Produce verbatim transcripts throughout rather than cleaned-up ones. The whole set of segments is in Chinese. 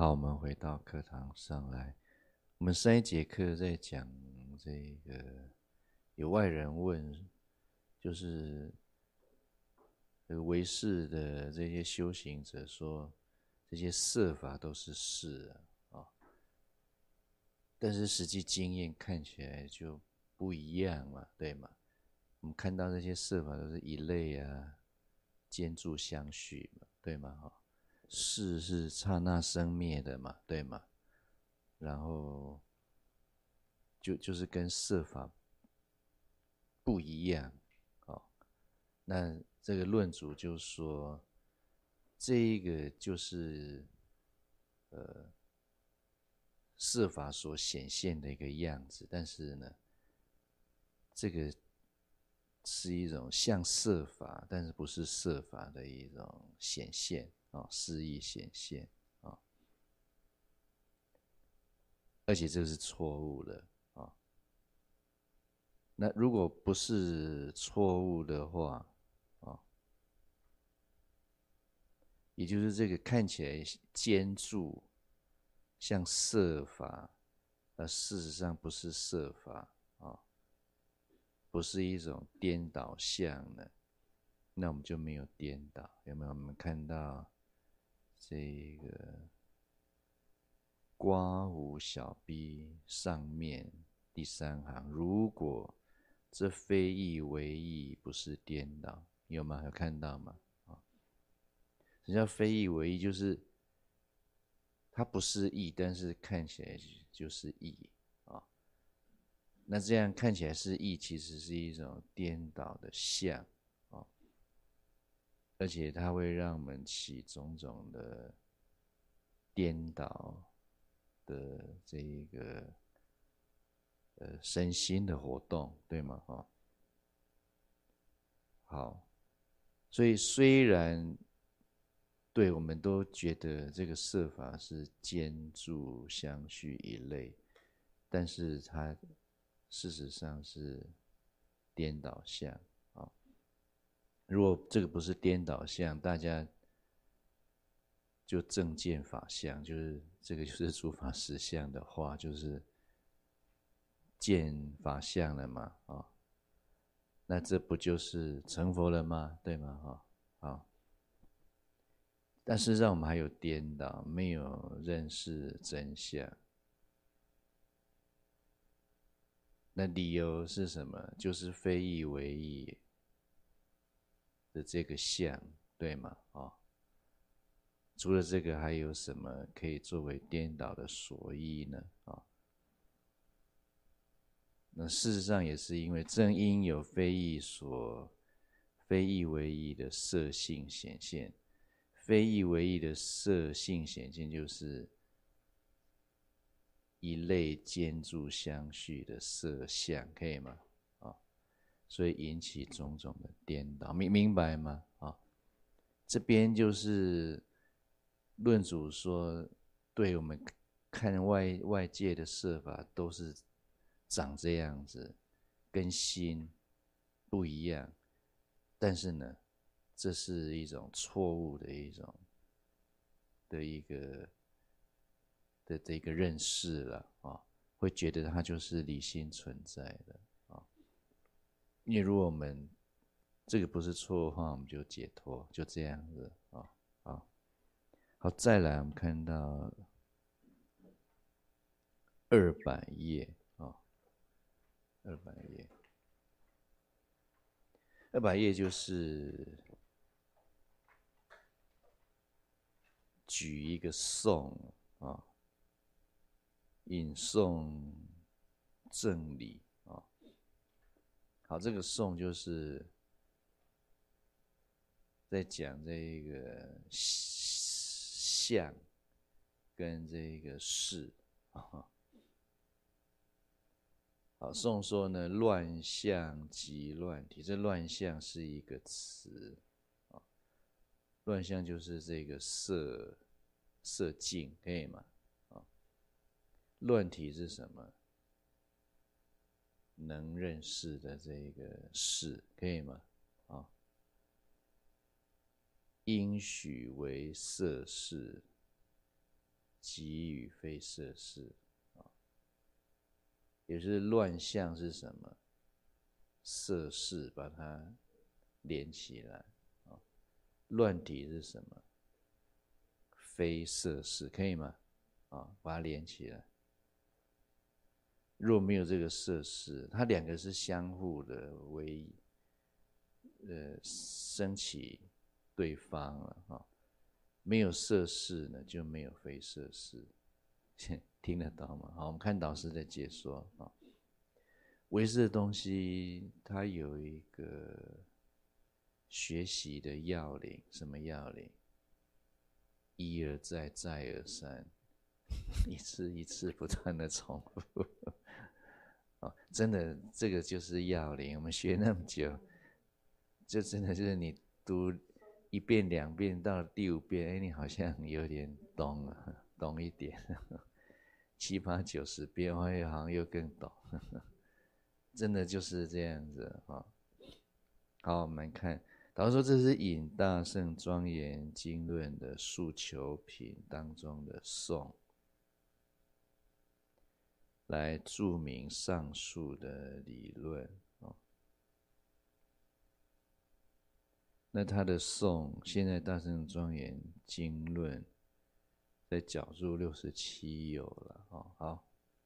好，我们回到课堂上来。我们上一节课在讲这个，有外人问，就是这个唯识的这些修行者说，这些色法都是事啊，哦，但是实际经验看起来就不一样嘛，对吗？我们看到这些色法都是一类啊，兼住相续嘛，对吗？哈，事是刹那生灭的嘛，对吗？然后就就是跟色法不一样，哦，那这个论主就说，这一个就是呃色法所显现的一个样子，但是呢，这个是一种像色法，但是不是色法的一种显现啊，哦，示意显现啊，哦，而且这是错误的啊，哦。那如果不是错误的话，啊，哦，也就是这个看起来兼住像色法，而事实上不是色法啊，哦，不是一种颠倒相的，那我们就没有颠倒，有没有？我们看到这个刮胡小 b 上面第三行，如果这非义为义，不是颠倒，有吗？有看到吗？啊，什么叫非义为义？就是它不是义，但是看起来就是义啊。那这样看起来是义，其实是一种颠倒的相啊，而且它会让我们起种种的颠倒的这一个呃身心的活动，对吗？哈，好，所以虽然对我们都觉得这个色法是兼住相续一类，但是它事实上是颠倒相啊。如果这个不是颠倒相，大家就正见法相，就是这个就是诸法实相的话，就是见法相了嘛，啊，哦，那这不就是成佛了吗？对吗？哈，哦，好，但是让我们还有颠倒，没有认识真相。那理由是什么？就是非义为义的这个相，对吗？啊，哦，除了这个，还有什么可以作为颠倒的所依呢？啊，哦，那事实上也是因为正因有非义所非义为义的色性显现，非义为义的色性显现就是一类兼住相续的色相，可以吗？啊，哦，所以引起种种的颠倒，明明白吗？啊，哦，这边就是论主说，对我们看外外界的色法都是长这样子，跟心不一样，但是呢，这是一种错误的一种的一个的这个认识了啊，会觉得它就是理性存在的啊。因为如果我们这个不是错的话，我们就解脱，就这样子啊。好，好，再来我们看到二百页啊，二百页，二百页就是举一个颂啊，引诵正理啊。好，这个颂就是在讲这个相跟这个事啊。好，颂说呢，乱象即乱体，这乱象是一个词啊，乱象就是这个色色境，可以吗？啊，乱体是什么？能认识的这个事，可以吗？啊，应许为色事， 即与非色事，也就是乱象是什么？色事把它连起来。乱体是什么？非色事，可以吗？啊，把它连起来。若没有这个色事，它两个是相互的为呃升起对方了啊。没有色事呢，就没有非色事，听得到吗？好，我们看导师的解说啊。唯识的东西，它有一个学习的要领，什么要领？一而再，再而三，一次一次不断的重复。哦，真的，这个就是要领。我们学那么久，就真的就是你读一遍两遍到第五遍，哎，你好像有点懂了，懂一点。七八九十遍，哎，好像又更懂。真的就是这样子啊。好，我们看，导师说这是引《大圣庄严经论》的诉求品当中的颂，来注明上述的理论。那他的颂，现在《大圣庄严经论》在角注六十七有了。好。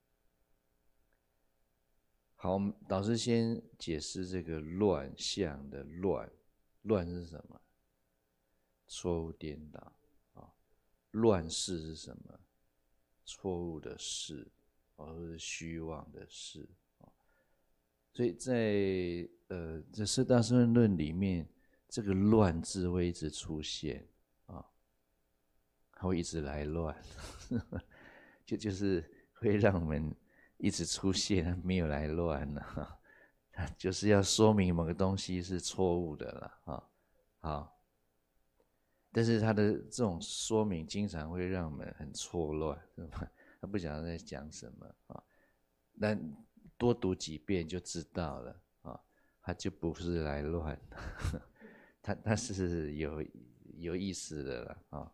好，导师先解释这个乱象的乱，乱是什么？错误颠倒啊。乱世是什么？错误的事，或是虚妄的事。所以在呃这四大圣论里面，这个乱字会一直出现啊，它会一直来乱，就就是会让我们一直出现，没有来乱了，就是要说明某个东西是错误的了啊。好，但是它的这种说明经常会让我们很错乱，是吧？他不晓得在讲什么啊。但多读几遍就知道了啊，它就不是来乱，它它是有有意思的了啊。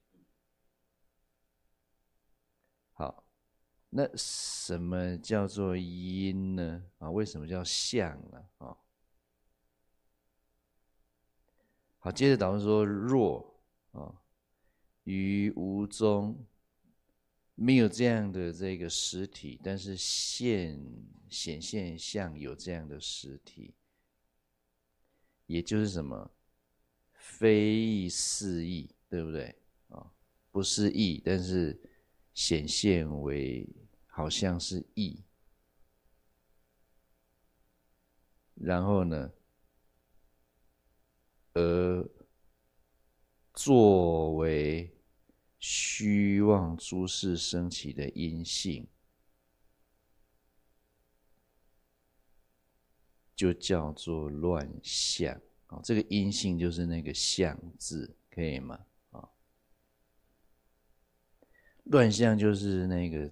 好。那什么叫做因呢？啊，为什么叫相呢？啊，好，接着导师说，若啊于无中没有这样的这个实体，但是现显现相有这样的实体，也就是什么？非义是义，对不对？啊，不是义，但是显现为好像是义。然后呢，而作为虚妄诸事升起的因性，就叫做乱象。哦，这个因性就是那个相字，可以吗？哦，乱象就是那个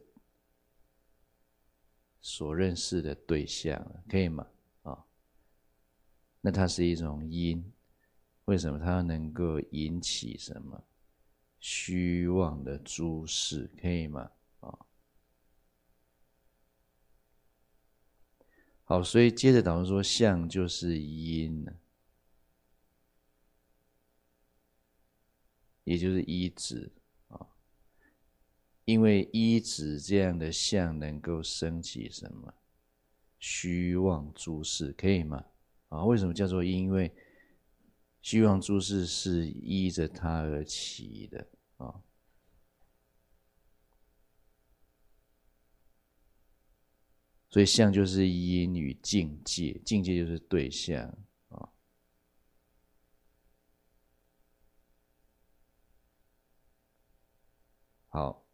所认识的对象，可以吗？哦，那它是一种因，为什么它能够引起什么虚妄的诸事，可以吗？哦，好，所以接着导师说，相就是因，也就是依止啊，因为依止这样的相能够升起什么虚妄诸事，可以吗？啊，为什么叫做因？因为虚妄诸事是依着它而起的啊。所以相就是因与境界，境界就是对象啊。好，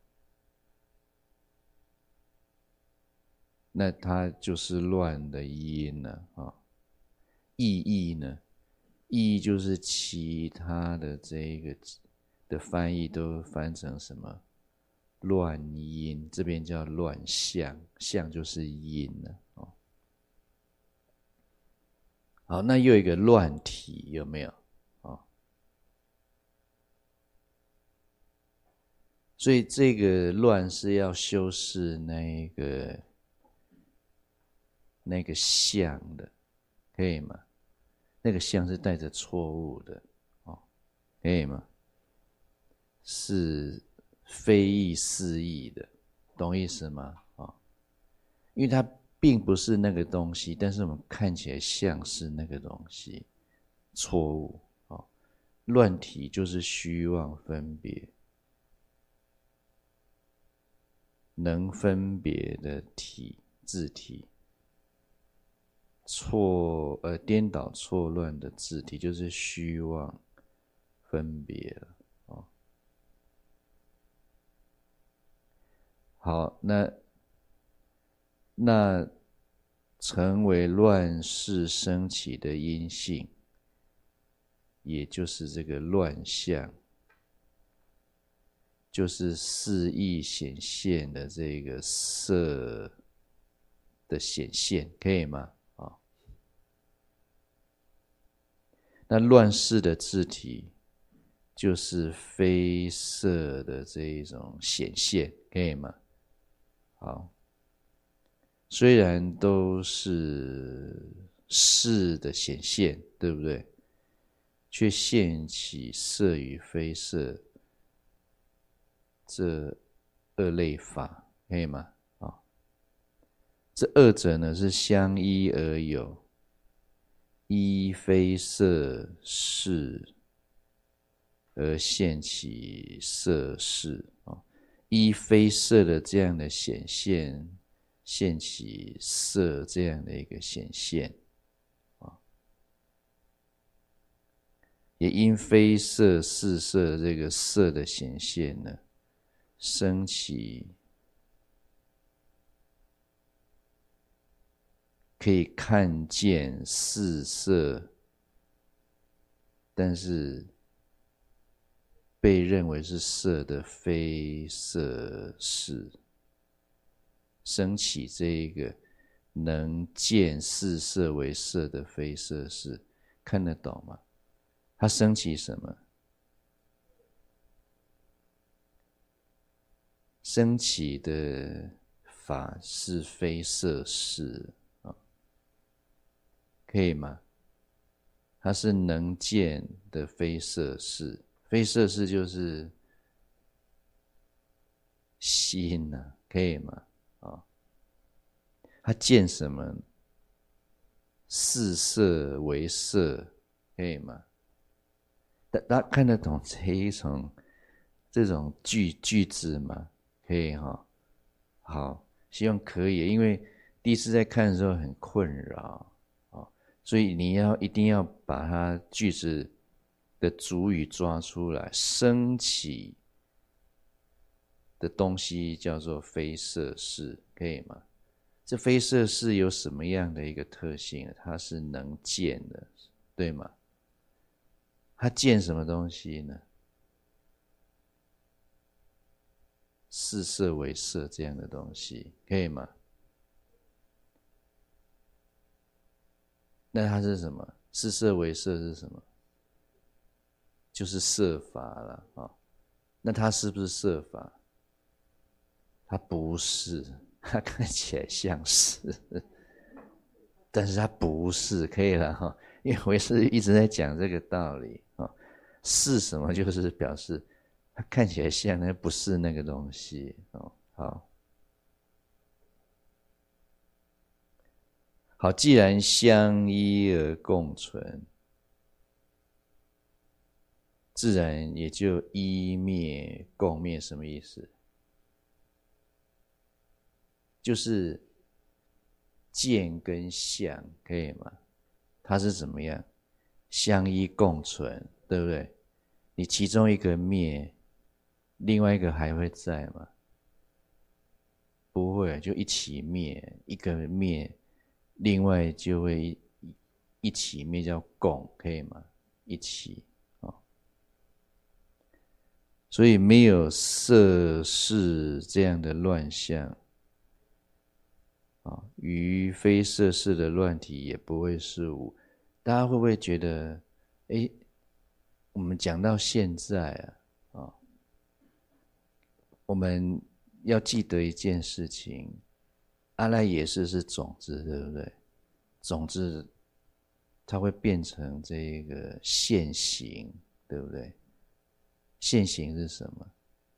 那它就是乱的因了啊。意义呢？意义就是其他的这个的翻译都翻成什么？乱因，这边叫乱象，象就是因了哦。好，那又有一个乱体，有没有？哦， 所以这个乱是要修饰那个那个相的，可以吗？那个相是带着错误的，哦，可以吗？是非义是义的，懂意思吗？哦，因为它并不是那个东西，但是我们看起来像是那个东西，错误。哦，乱体就是虚妄分别，能分别的体自体。错呃颠倒错乱的字体就是虚妄分别了，哦。好，那那成为乱世升起的因性，也就是这个乱象，就是四义显现的这个色的显现，可以吗？那乱世的字体就是非色的这一种显现，可以吗？好，虽然都是事的显现，对不对？却现起色与非色这二类法，可以吗？好，这二者呢是相依而有。依非色事而现起色事，依非色的这样的显现，现起色这样的一个显现，也因非色是色这个色的显现呢，生起可以看见四色，但是被认为是色的非色事，升起这一个能见四色为色的非色事，看得懂吗？它升起什么？升起的法是非色事，可以吗？它是能见的非色事，非色事就是心啊，可以吗？哦，它见什么？四色为色，可以吗？大家看得懂这一种这种句句子吗？可以哈、哦，好，希望可以，因为第一次在看的时候很困扰。所以你要一定要把它句子的主语抓出来，升起的东西叫做非色事，可以吗？这非色事有什么样的一个特性？它是能见的，对吗？它见什么东西呢？四色为色这样的东西，可以吗？那它是什么？四色为色是什么？就是色法了啊、哦。那它是不是色法？它不是，它看起来像是，但是它不是，可以了哈、哦。因为我也是一直在讲这个道理啊、哦。是什么？就是表示它看起来像，但不是那个东西哦。好。好，既然相依而共存，自然也就依灭共灭。什么意思？就是见跟相，可以吗？它是怎么样？相依共存，对不对？你其中一个灭，另外一个还会在吗？不会，就一起灭，一个灭，另外就会一起灭，叫共，可以吗？一起。所以没有色事这样的乱象啊，于非色事的乱体也不会是无。大家会不会觉得，哎，我们讲到现在啊，啊， 我们要记得一件事情，阿赖耶识是种子，对不对？种子它会变成这个现行，对不对？现行是什么？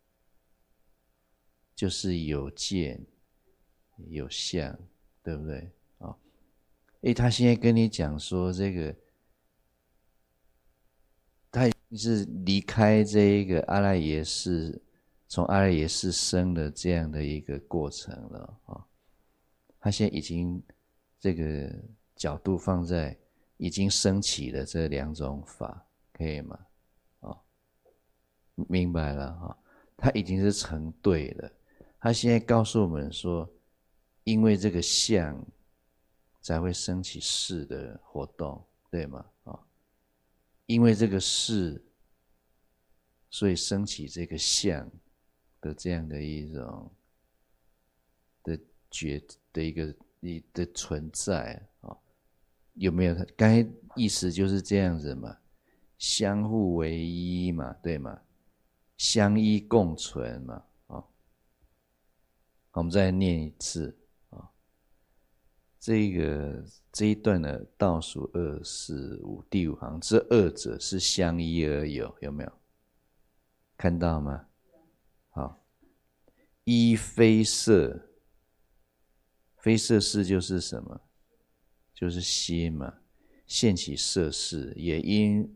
就是有见有相，对不对？啊，诶，他现在跟你讲说这个，他已经是离开这一个阿赖耶识，从阿赖耶识生的这样的一个过程了啊。他现在已经这个角度放在已经升起的这两种法，可以吗？啊，明白了哈，他已经是成对了。他现在告诉我们说，因为这个相才会升起识的活动，对吗？啊，因为这个识，所以升起这个相的这样的一种的觉的一个一的存在啊，有没有？刚才意思就是这样子嘛，相互为一嘛，对吗？相依共存嘛，啊，我们再念一次啊，这个这一段的倒数二四五第五行，这二者是相依而有，有没有看到吗？好，依非色，非色识就是什么？就是心嘛，现起色识，也因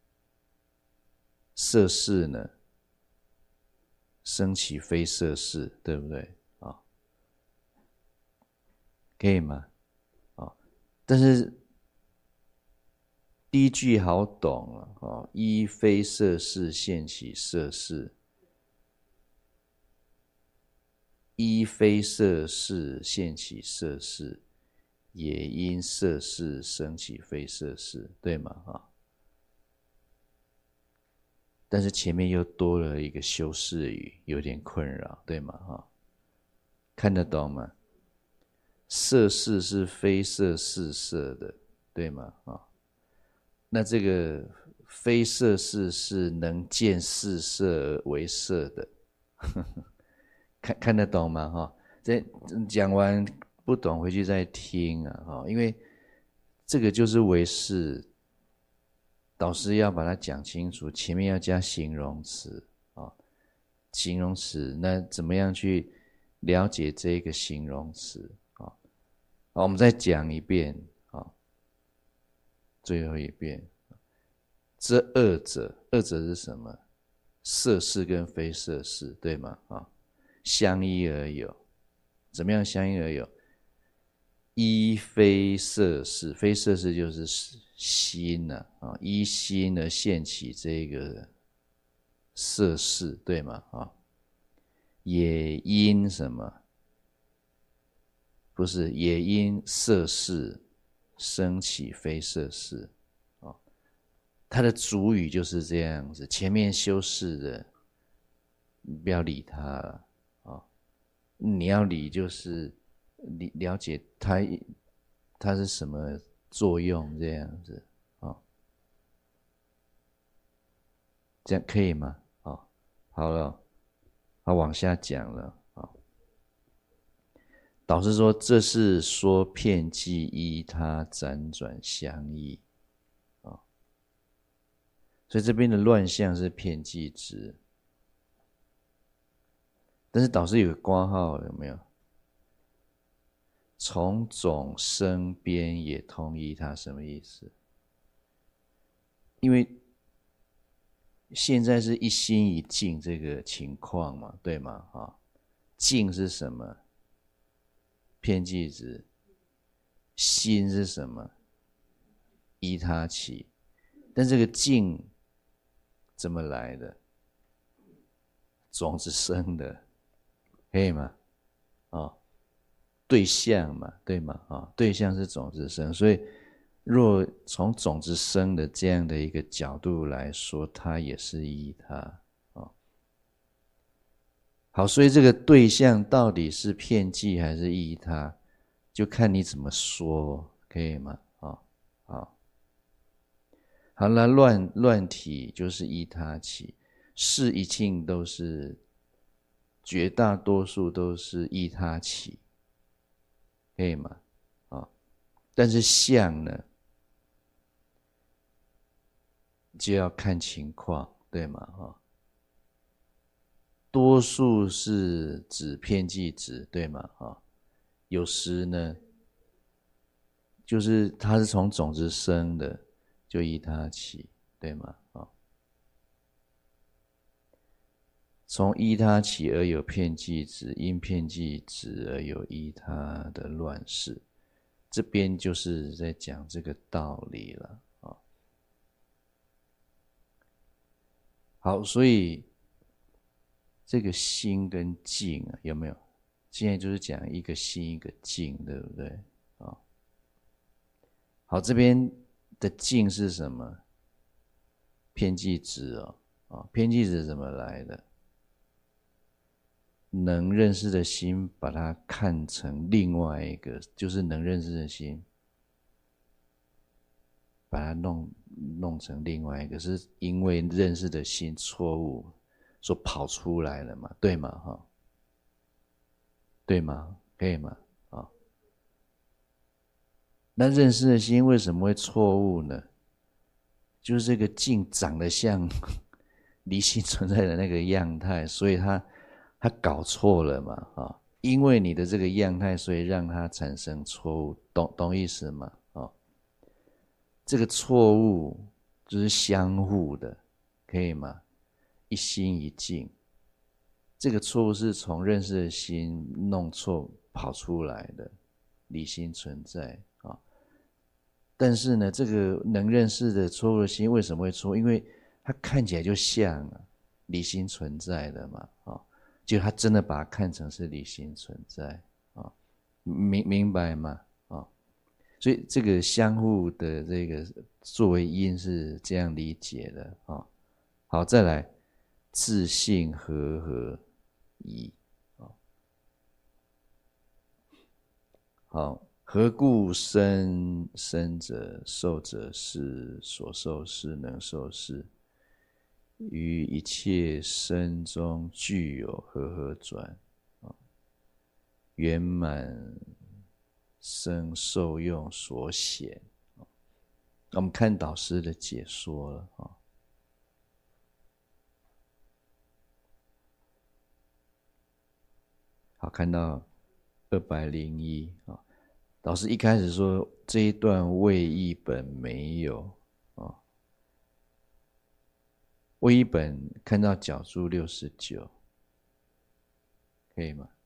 色识呢升起非色识，对不对？啊，可以吗？啊，但是第一句好懂了啊，依非色识现起色识，依非色识现起色识，也因色识升起非色识，对吗？啊，但是前面又多了一个修饰语，有点困扰，对吗？哈，看得懂吗？色识是非色是色的，对吗？啊，那这个非色识是能见是色为色的，看看得懂吗？哈，这讲完不懂回去再听啊，哈，因为这个就是唯识。导师要把它讲清楚，前面要加形容词啊，形容词，那怎么样去了解这个形容词啊？好，我们再讲一遍啊，最后一遍，这二者，二者是什么？色识跟非色识，对吗？啊，相依而有，怎么样相依而有？依非色识，非色识就是心呢，啊，依心而现起这个色识，对吗？啊，也因什么？不是，也因色识升起非色识，啊，它的主语就是这样子。前面修饰的，你不要理它了，啊，你要理就是理了解它，它是什么作用这样子。这样可以吗？好，好了，好，往下讲了。好，导师说这是说遍计依他辗转相异，啊，所以这边的乱象是遍计执，但是导师有个括号，有没有？从种生边也通依他，什么意思？因为现在是一心一境这个情况嘛，对吗？啊，境是什么？遍计执。心是什么？依他起。但这个境怎么来的？种子生的，可以吗？啊，对象嘛，对吗？啊，对象是种子生，所以若从种子生的这样的一个角度来说，它也是依他啊。好，所以这个对象到底是遍计还是依他，就看你怎么说，可以吗？啊，好，好，那乱乱体就是依他起，事一境都是绝大多数都是依他起，可以吗？啊，但是相呢，就要看情况，对吗？啊，多数是指遍计指，对吗？啊，有时呢，就是它是从种子生的，就依他起，对吗？啊。从依他起而有遍计指，因遍计指而有依他的乱世。这边就是在讲这个道理了啊。好，所以这个心跟境啊，有没有？现在就是讲一个心一个境，对不对？啊，好，这边的境是什么？遍计指哦，啊，遍计指怎么来的？能认识的心，把它看成另外一个，就是能认识的心，把它弄弄成另外一个，是因为认识的心错误，所跑出来了嘛，对吗？哈，对吗？可以吗？啊，那认识的心为什么会错误呢？就是这个境长得像离心存在的那个样态，所以它他搞错了嘛，啊，因为你的这个样态，所以让它产生错误，懂懂意思吗？啊，这个错误就是相互的，可以吗？一心一境，这个错误是从认识的心弄错跑出来的，离心存在啊。但是呢，这个能认识的错误的心为什么会错？因为它看起来就像啊离心存在的嘛，啊。就他真的把它看成是离心存在啊，明明白吗？啊，所以这个相互的这个作为因是这样理解的啊。好，再来自性和合一啊。好，何故生生者受者是所受是能受是？于一切生中具有和合转，圆满生受用所显。我们看导师的解说了啊。好，看到二百零一啊，导师一开始说这一段未译本没有啊。未译本看到角注六十九，可以吗？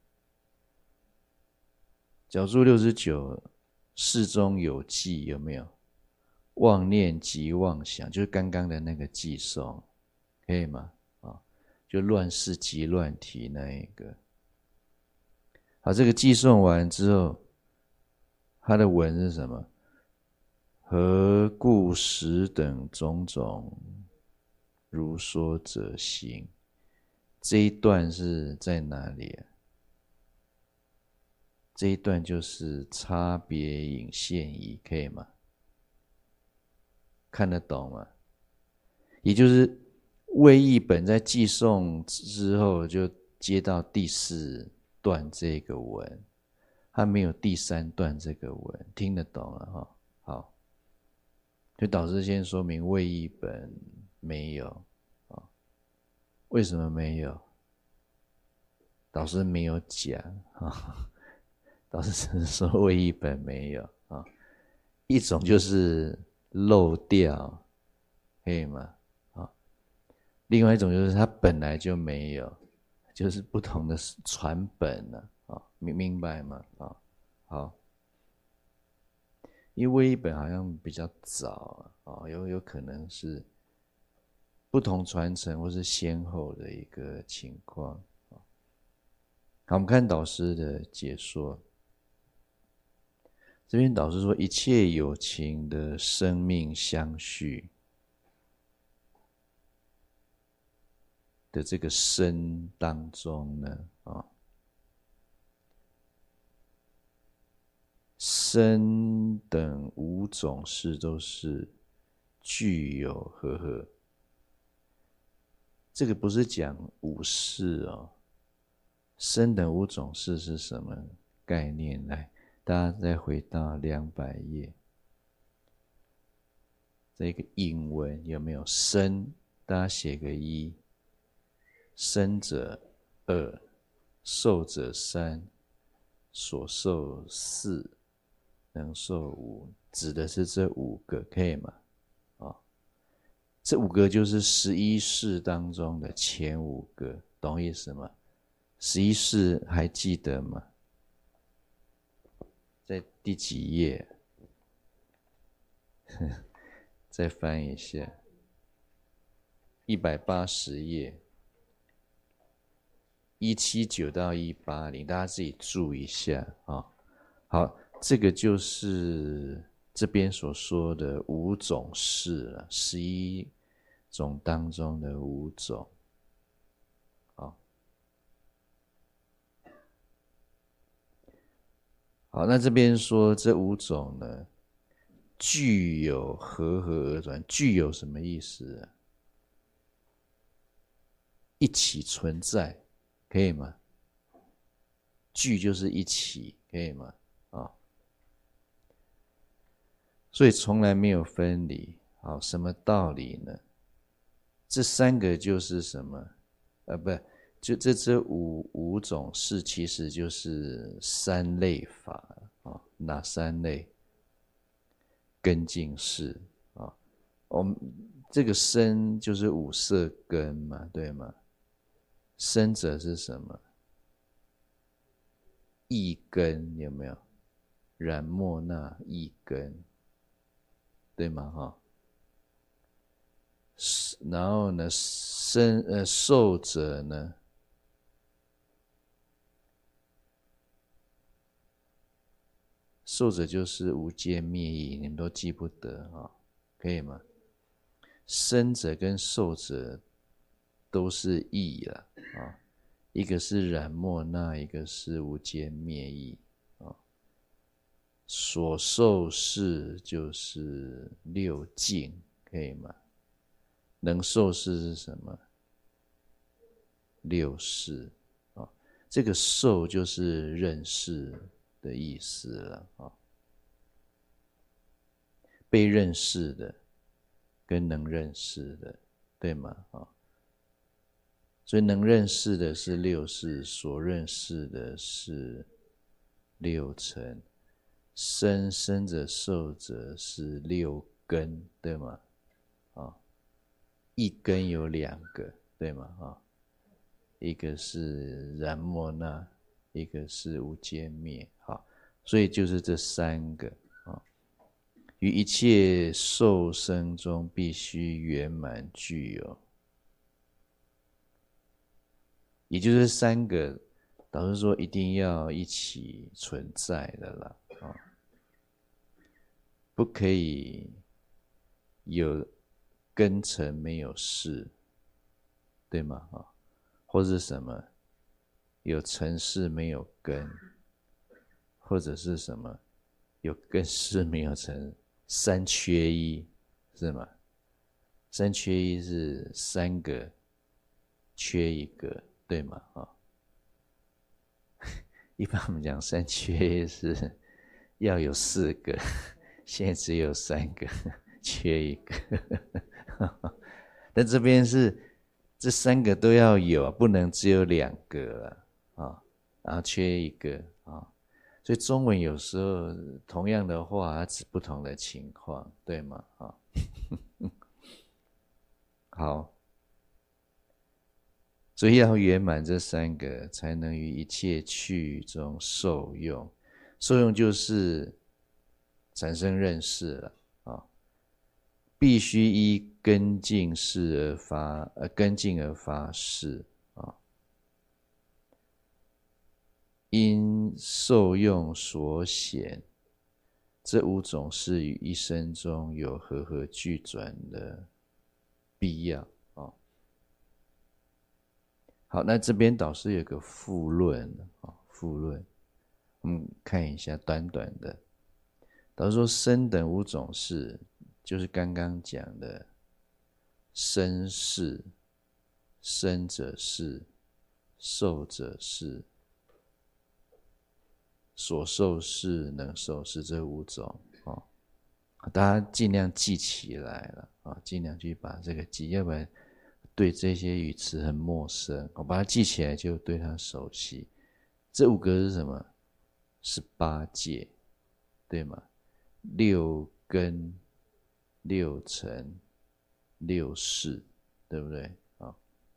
角注六十九，事中有记，有没有？妄念即妄想，就是刚刚的那个寄送，可以吗？啊，就乱世即乱体那一个。好，这个寄送完之后，它的文是什么？何故使等种种如说者行？这一段是在哪里啊？这一段就是差别引现义，可以吗？看得懂吗？也就是魏译本在寄送之后，就接到第四段这个文，它没有第三段这个文，听得懂了哈？好，就导师先说明魏译本没有啊，为什么没有？导师没有讲啊，导师只是说魏译本没有啊，一种就是漏掉，可以吗？啊，另外一种就是它本来就没有，就是不同的传本了啊，明明白吗？啊，好，因为魏译本好像比较早啊，有有可能是不同传承或是先后的一个情况。好，我们看导师的解说。这边导师说，一切有情的生命相续的这个生当中呢，啊，生等五种事都是具有和合。这个不是讲五事哦， 生等五种事是什么概念？来，大家再回到两百页，这个引文有没有生？大家写个一。生者二，受者三，所受四，能受五，指的是这五个，可以吗？哦，这五个就是十一事当中的前五个，懂意思吗？十一事还记得吗？在第几页？再翻一下，一百八十页，一七九到一八零，大家自己注意一下啊、哦。好，这个就是这边所说的五种事了，十一种当中的五种。好，好，那这边说这五种呢，具有和合而转，具有什么意思啊？一起存在，可以吗？具就是一起，可以吗？啊、哦，所以从来没有分离。好，什么道理呢？这三个就是什么？呃，不，就这这五五种事，其实就是三类法啊、哦。哪三类？根净事啊。我们这个身就是五色根嘛，对吗？生者是什么？意根有没有？染莫那意根，对吗？哈。然后呢，生呃受者呢？受者就是无间灭意，你们都记不得啊、哦，可以吗？生者跟受者都是意了啊、哦，一个是染莫那，一个是无间灭意啊、哦。所受事就是六境，可以吗？能受事是什么？六事啊、哦，这个受就是认识的意思了啊、哦，被认识的跟能认识的，对吗？啊、哦，所以能认识的是六事，所认识的是六尘，生生者受者是六根，对吗？啊、哦，一根有两个，对吗？啊、哦，一个是染莫那，一个是无间灭。好，所以就是这三个啊，于一切受生中必须圆满具有，也就是三个，导师说一定要一起存在的啦啊，不可以有根尘没有事，对吗？啊，或是什么有尘事没有根，或者是什么有根事没有尘，三缺一，是吗？三缺一是三个缺一个，对吗？啊、哦，一般我们讲三缺一是要有四个，现在只有三个，缺一个。但这边是这三个都要有，不能只有两个了啊，然后缺一个啊，所以中文有时候同样的话，它指不同的情况，对吗？啊，好，所以要圆满这三个，才能于一切趣中受用。受用就是产生认识了啊，必须依根净事而发，呃，根净而发事啊。因受用所显，这五种是于一生中有和合俱转的必要啊。好，那这边导师有个附论啊，附论，我们看一下，短短的。导师说，生等五种事，就是刚刚讲的生事、生者事、受者事、 所受事、能受事这五种哦，大家尽量记起来了啊，尽量去把这个记，要不然对这些语词很陌生，我把它记起来就对它熟悉。这五个是什么？十八界，对吗？六根、六尘、六识，对不对？啊，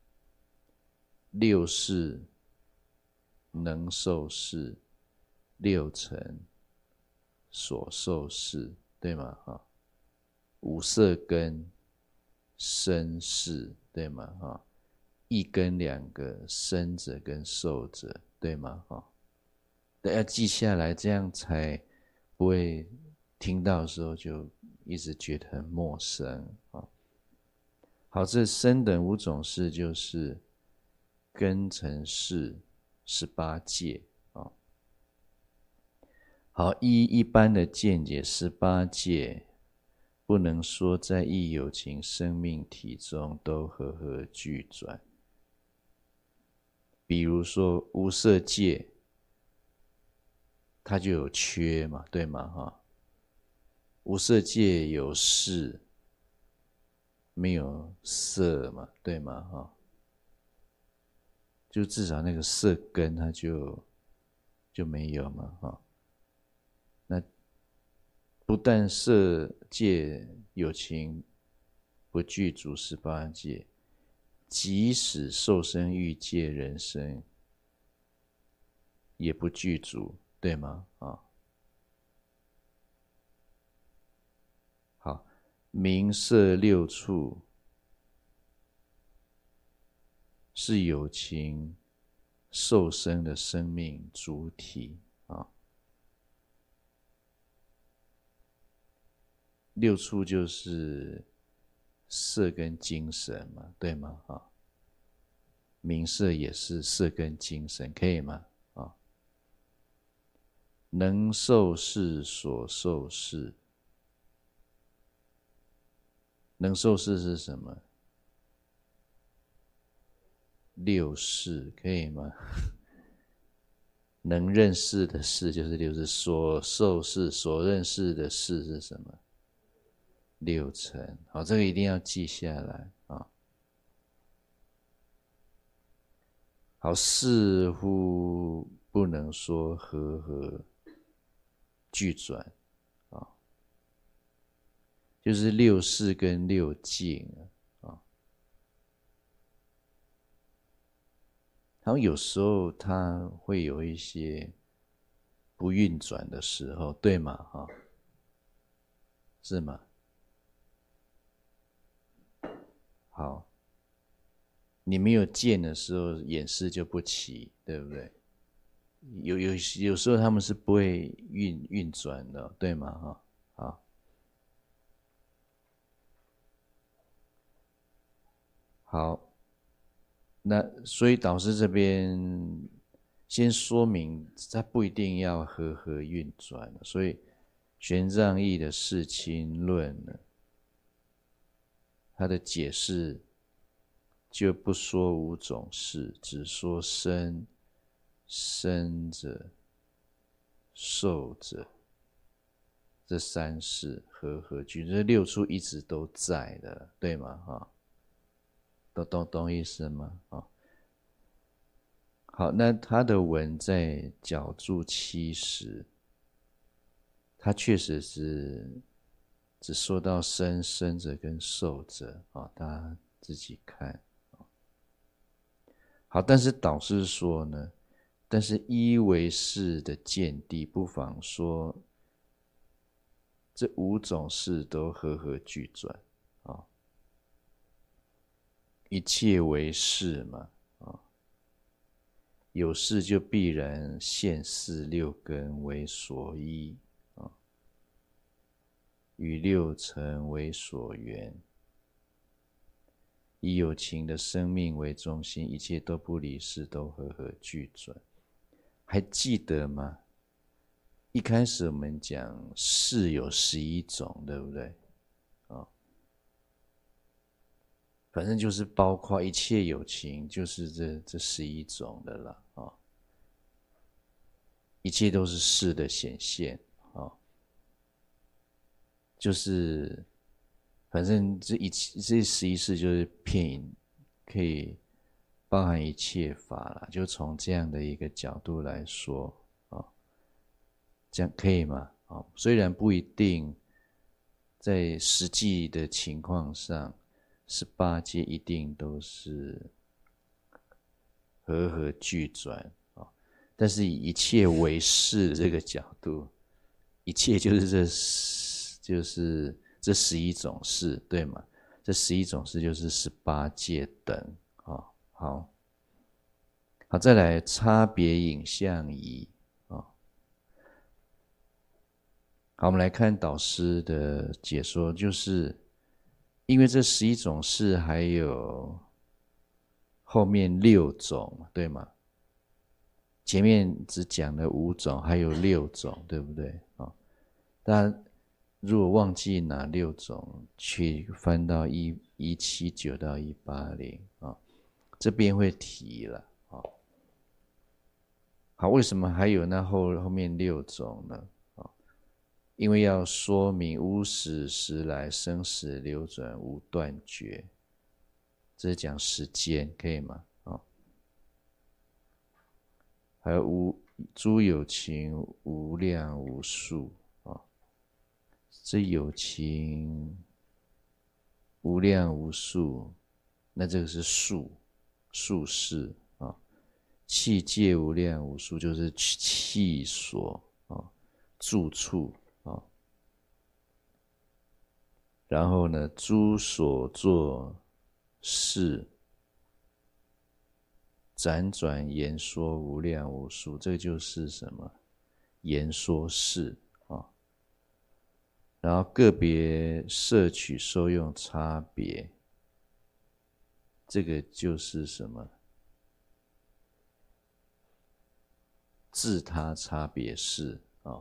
六识、能受事、六尘、所受事，对吗？哈，五色根、身识，对吗？哈，一根两个，生者跟受者，对吗？哈，要记下来，这样才不会听到的时候就一直觉得很陌生啊。好，这生等五种事就是根尘识十八界啊。好，依一般的见解，十八界不能说在一有情生命体中都和合俱转。比如说无色界，它就有缺嘛，对吗？哈，无色界有识，没有色嘛，对吗？哈，就至少那个色根它就就没有嘛，哈。那不但色界有情不具足十八界，即使受生欲界人生也不具足，对吗？啊，好，名色六处是有情受生的生命主体啊。六处就是色跟精神嘛，对吗？啊，名色也是色跟精神，可以吗？啊，能受事所受事，能受事是什么？六识，可以吗？能认识的识就是六识，所受事、所认识的事是什么？六尘。好，这个一定要记下来啊。好，似乎不能说和合俱转啊，就是六识跟六境啊。然后有时候它会有一些不运转的时候，对吗？哈，是吗？好，你没有见的时候，眼识就不齐，对不对？有有有时候他们是不会运运转的，对吗？哈，好，好，那所以导师这边先说明，它不一定要和合运转，所以玄奘义的释亲论呢，他的解释就不说五种事，只说生、生者、受者这三事和合俱，这六处一直都在的，对吗？哈，懂懂懂意思吗？啊，好，那他的文在角注七十，他确实是只说到生、生者跟受者啊，大家自己看。好，但是导师说呢，但是依为是的见地，不妨说这五种事都和合俱转啊，一切为事嘛啊，有事就必然现四六根为所依啊，与六尘为所缘。以有情的生命为中心，一切都不离事，都和合俱转。还记得吗？一开始我们讲事有十一种，对不对？哦，反正就是包括一切有情，就是这这十一种的了啊。哦， 一切都是事的显现啊，就是反正这一这十一世就是片影，可以包含一切法啦，就从这样的一个角度来说啊，这样可以吗？啊，虽然不一定在实际的情况上，十八界一定都是和合俱转啊，但是以一切为事的这个角度，一切就是这就是这十一种事，对吗？这十一种事就是十八界等啊。好，好，再来差别影像仪啊。好，我们来看导师的解说，就是因为这十一种事还有后面六种，对吗？前面只讲了五种，还有六种，对不对啊？大家如果忘记哪六种，去翻到一一七九到一八零啊，这边会提了啊。好，为什么还有那后后面六种呢？啊，因为要说明无始时来生死流转无断绝，这是讲时间，可以吗？啊，还有无诸有情无量无数啊，这有情无量无数，那这个是数数事啊。气界无量无数，就是气所啊，住处啊。然后呢，诸所作事，辗转言说无量无数，这就是什么？言说事啊。然后个别摄取受用差别，这个就是什么？自他差别事啊。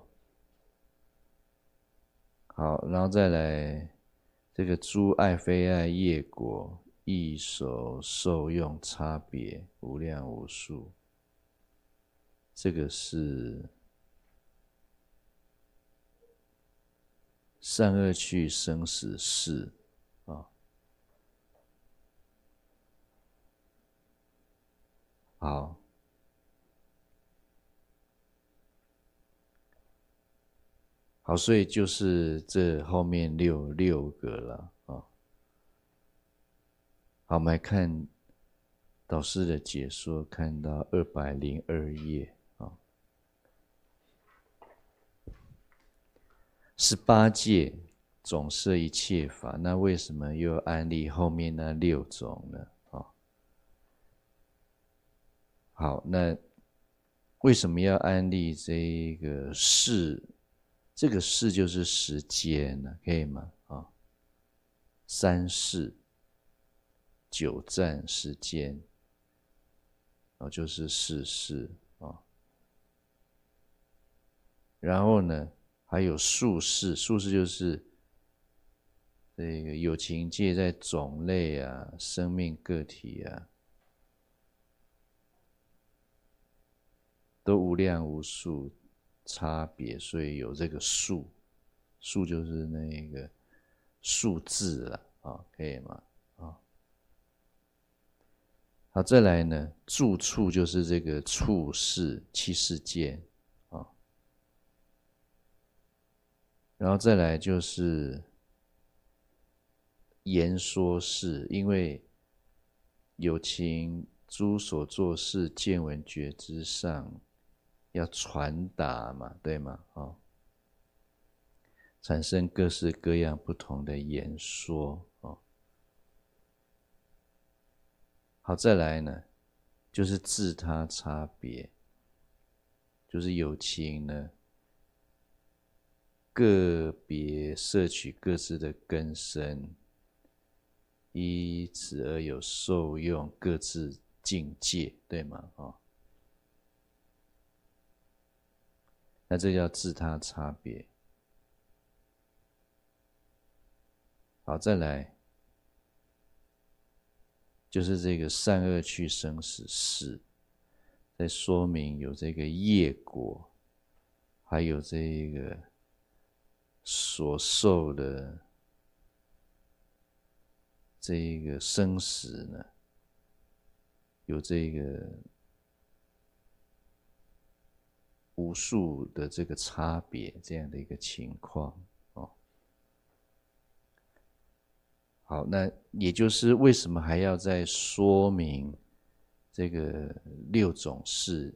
好，然后再来这个诸爱非爱业果异手受用差别无量无数，这个是善恶趣生死事啊。好，好，所以就是这后面六六个了啊。好，我们来看导师的解说，看到二百零二页啊。十八界总摄一切法，那为什么又安立后面那六种呢？啊，好，那为什么要安立这个事？这个事就是时间呢，可以吗？啊，三世九战时间，啊，就是世事啊。然后呢，还有数世，数世就是这个有情界在种类啊、生命个体啊，都无量无数差别，所以有这个数，数就是那个数字了啊，可以吗？啊，好，再来呢，住处就是这个处世七世界啊，然后再来就是言说事，因为有情诸所作事见闻觉知上要传达嘛，对吗？哦，产生各式各样不同的言说哦。好，再来呢，就是自他差别，就是有情呢，个别摄取各自的根身，依此而有受用各自境界，对吗？哦，那这叫自他差别。好，再来就是这个善恶趣生死事，在说明有这个业果还有这个所受的这个生死呢，有这个无数的这个差别，这样的一个情况哦。好，那也就是为什么还要再说明这个六种事，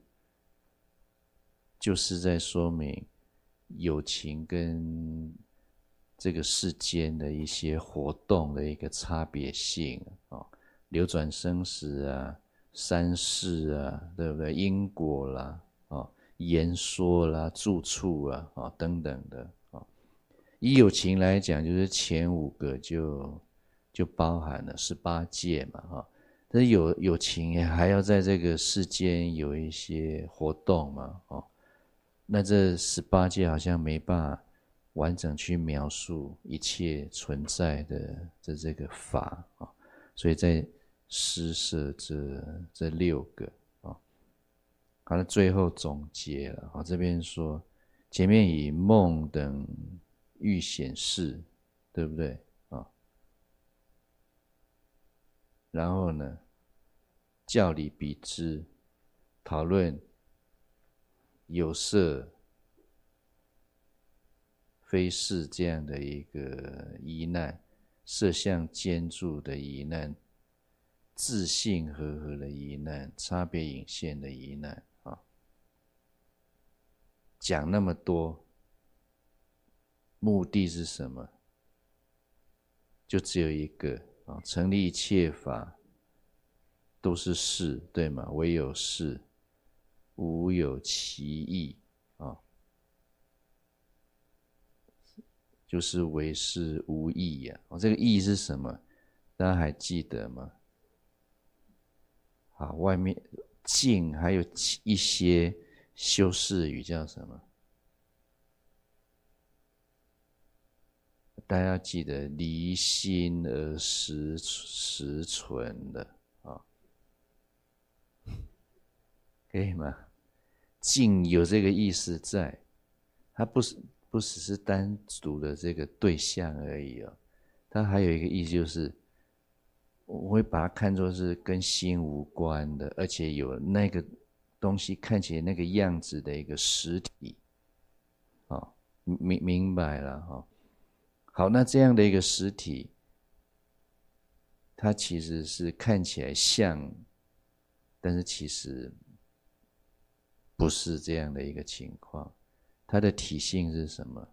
就是在说明有情跟这个世间的一些活动的一个差别性啊，流转生死啊，三世啊，对不对？因果啦，啊，言说啦，住处啊，啊等等的啊。以有情来讲，就是前五个就就包含了十八界嘛，哈。但是有有情还要在这个世间有一些活动嘛，哦。那这十八界好像没办法完整去描述一切存在的这这个法啊，所以在施设这这六个啊，好了，最后总结了啊，这边说前面以梦等欲显示，对不对啊？然后呢，教理比之，讨论有色非是这样的一个疑难，色相兼住的疑难，自性和合的疑难，差别隐现的疑难啊。讲那么多，目的是什么？就只有一个啊，成立一切法都是事，对吗？唯有事，无有其义啊，就是唯是无义呀。啊，这个义是什么？大家还记得吗？好，外面静还有一些修饰语叫什么？大家要记得离心而实实存的啊，可以吗？静有这个意思在，它不是不只是单独的这个对象而已哦，它还有一个意思就是，我会把它看作是跟心无关的，而且有那个东西看起来那个样子的一个实体，啊，明明白了哈。好，那这样的一个实体，它其实是看起来像，但是其实不是这样的一个情况。它的体性是什么？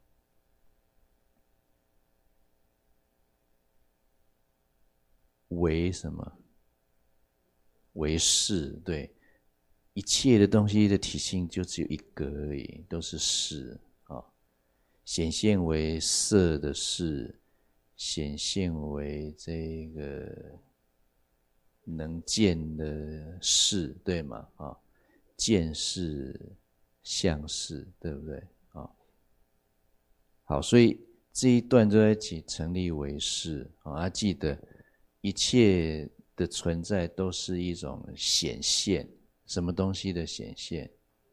为什么？为事，对，一切的东西的体性就只有一个而已，都是事啊。显现为色的事，显现为这个能见的事，对吗？啊，见识、相识，对不对？啊，好，所以这一段都在一起成立为事啊。记得一切的存在都是一种显现，什么东西的显现？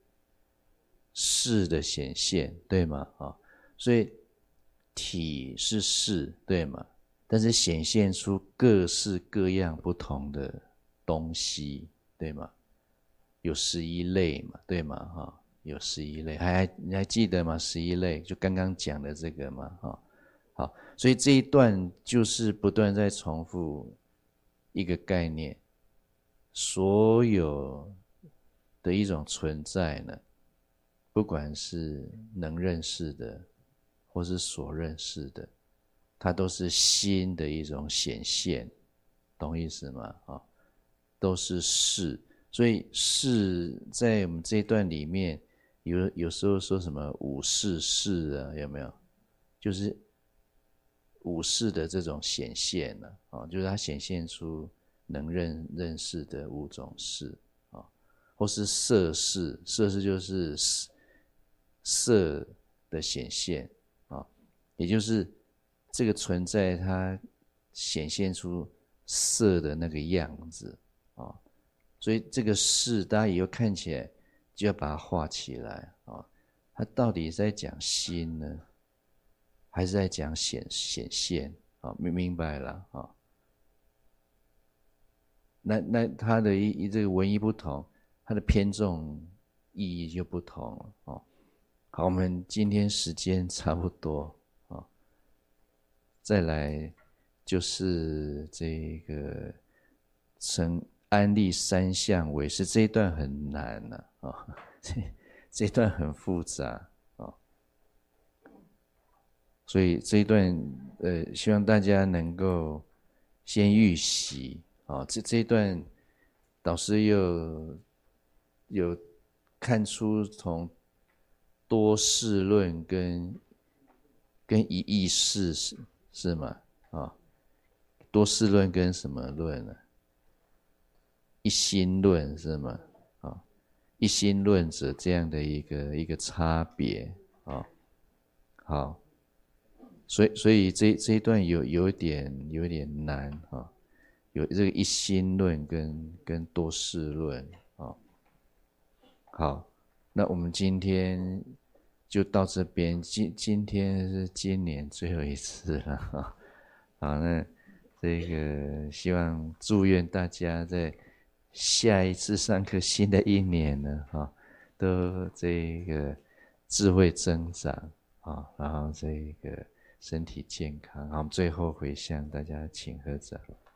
事的显现，对吗？啊，所以体是事，对吗？但是显现出各式各样不同的东西，对吗？有十一类嘛，对吗？哈，有十一类，还你还记得吗？十一类就刚刚讲的这个嘛，哈，好，所以这一段就是不断在重复一个概念，所有的一种存在呢，不管是能认识的，或是所认识的，它都是心的一种显现，懂意思吗？啊，都是事，所以事在我们这一段里面，有有时候说什么五事事啊，有没有？就是五事的这种显现呢，啊，就是它显现出能认认识的五种事啊，或是色事，色事就是色的显现啊，也就是这个存在它显现出色的那个样子啊，所以这个事大家以后看起来就要把它画起来啊， 它到底是在讲心呢，还是在讲显显现？啊，明明白了啊？那那它的一一这个文意不同，它的偏重意义就不同了哦。好，我们今天时间差不多啊，再来就是这个成安立三相为是这一段很难呐啊、哦，这这一段很复杂啊、哦，所以这一段呃，希望大家能够先预习啊、哦，这这一段导师有有看出从多事论跟跟一意识是是吗？啊、哦，多事论跟什么论呢？一心论是吗？啊、哦，一心论者这样的一个一个差别啊、哦，好，所以所以这这一段有有点有点难啊、哦，有这个一心论跟跟多事论啊、哦，好，那我们今天就到这边，今今天是今年最后一次了哈。好，那这个希望祝愿大家在下一次上课新的一年呢，哈，都这个智慧增长啊，然后这个身体健康。好，我们最后回向大家请合掌。